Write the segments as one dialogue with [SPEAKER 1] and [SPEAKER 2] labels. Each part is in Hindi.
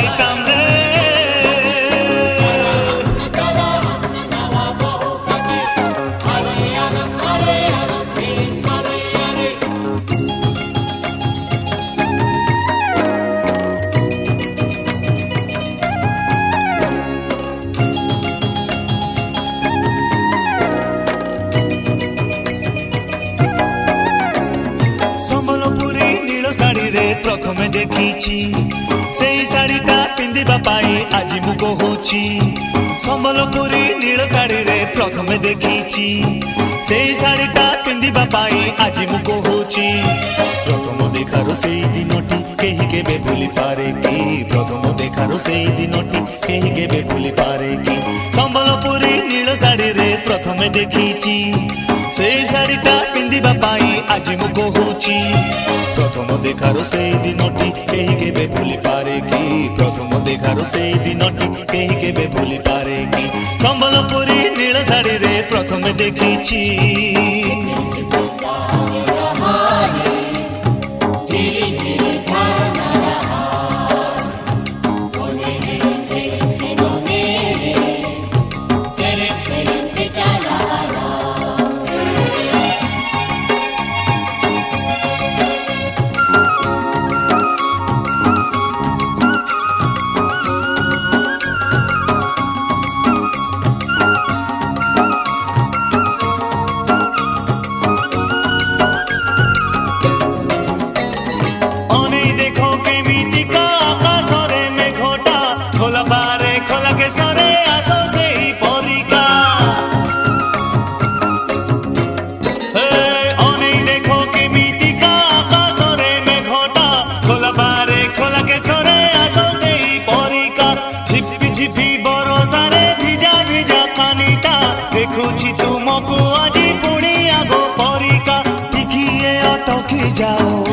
[SPEAKER 1] पाइताम रे प्रथमे देखी से शाढ़ीटा पिंधिबा पाई आज मु कहूची संबलपुरी नील शाढ़ी रे प्रथमे देखी से शाढ़ीटा पिंधिबा पाई आज मु कहूची प्रथम देखार से दिनटी कहीं केबे भूली पारे कि प्रथम देखार से दिनटी कहीं केबे भूली पारे कि संबलपुरी नील शाढ़ी रे प्रथमे देखी से शाढ़ीटा पिंधिबा पाई आज मु कहूची प्रथम देखार से दिनटी कहीं केबे भूली पारे कि प्रथम देखार से दिनटी कहीं केबे भूली पारे कि संबलपुरी नील शाढ़ी रे प्रथमे देखी देखुची तुमको आज पुणी आगो परिका टिकिए अटकी जाओ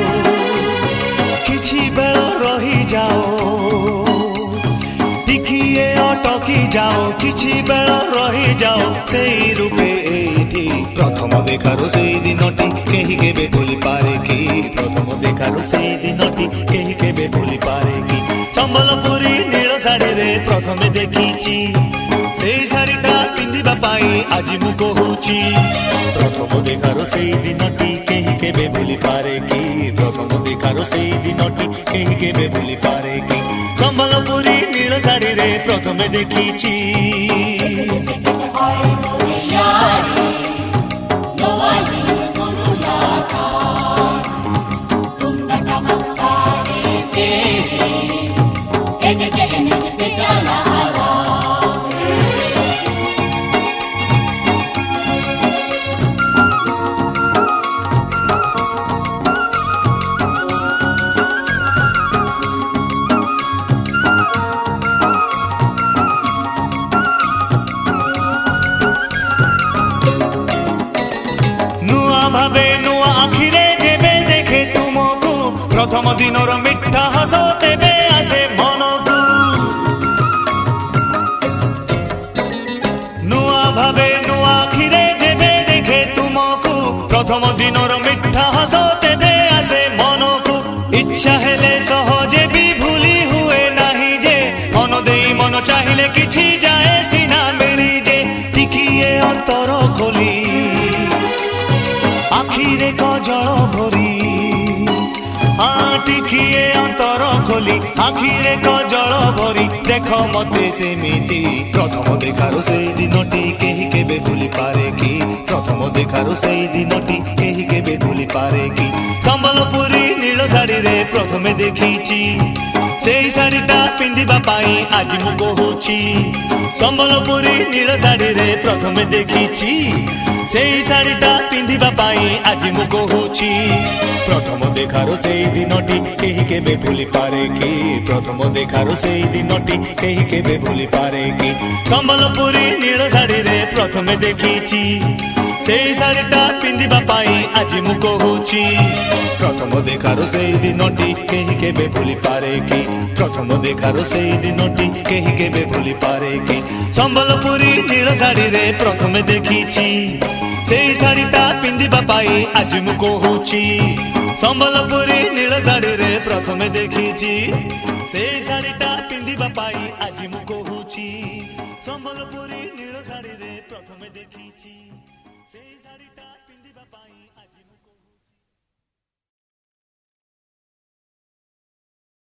[SPEAKER 1] किछि बेल रही जाओ टिकिए अटकी जाओ किछि बेल रही जाओ सेई रूपे एठी प्रथम देखार से दिनटी कहीं केबे भूली पारे कि प्रथम देखार से दिनटी कहीं केबे भूली पारे कि संबलपुरी नील शाढ़ी रे प्रथमे देखी से शाढ़ीटा पिंधिबा पाई आज मु कहूची प्रथम देखार से दिनटी कहीं केबे भूली पारे कि प्रथम देखार से दिनटी कहीं केबे भूली पारे कि संबलपुरी नील शाढ़ी रे प्रथमे देखी भावे नुआ आखिरे जेबे देखे तुमको प्रथम दिनर मिठा हस तेबे आसे मनकू नुआ भावे नुआ आखिरे जेबे देखे तुमको प्रथम दिनर मिठा हस तेबे आसे मनकू इच्छा हेले सहजे भी भूली हुए नहीं जे मन देई मन चाहिले किछि जाए सिना मिली जे टिकिए अंतर खोली आखिरे कजल भरी हाँ टिकिए अंतर खोली आखिरे कजल भरी देख मते सेमिति प्रथम देखार से दिनटी कहीं केबे भूली पारे कि प्रथम देखार से दिनटी कहीं केबे भूली पारे कि संबलपुरी नील शाढ़ी रे प्रथमे देखी से शाढ़ीटा पिंधिबा पाई आज मु कहूची संबलपुरी नील शाढ़ी रे प्रथमे देखी से शाढ़ीटा पिंधिबा पाई आज मु कहूची प्रथम देखार से दिनटी कहीं केबे भूली पारे कि प्रथम देखार से दिनटी कहीं केबे भूली पारे कि संबलपुरी नील शाढ़ी रे प्रथमे देखी से शाढ़ीटा पिंधिबा पाई आज मु कहूची प्रथम देखार से दिनटी कहीं केबे भूली पारे कि प्रथम देखार से दिनटी कहीं केबे भूली पारे कि संबलपुरी नील शाढ़ी रे प्रथमे देखी से शाढ़ीटा पिंधिबा पाई आज मु कहूची संबलपुरी नील शाढ़ी रे प्रथमे देखिची से शाढ़ीटा पिंधिबा पाई आज मु कहूची संबलपुरी नील शाढ़ी रे प्रथमे देखिची से शाढ़ीटा पिंधिबा पाई आज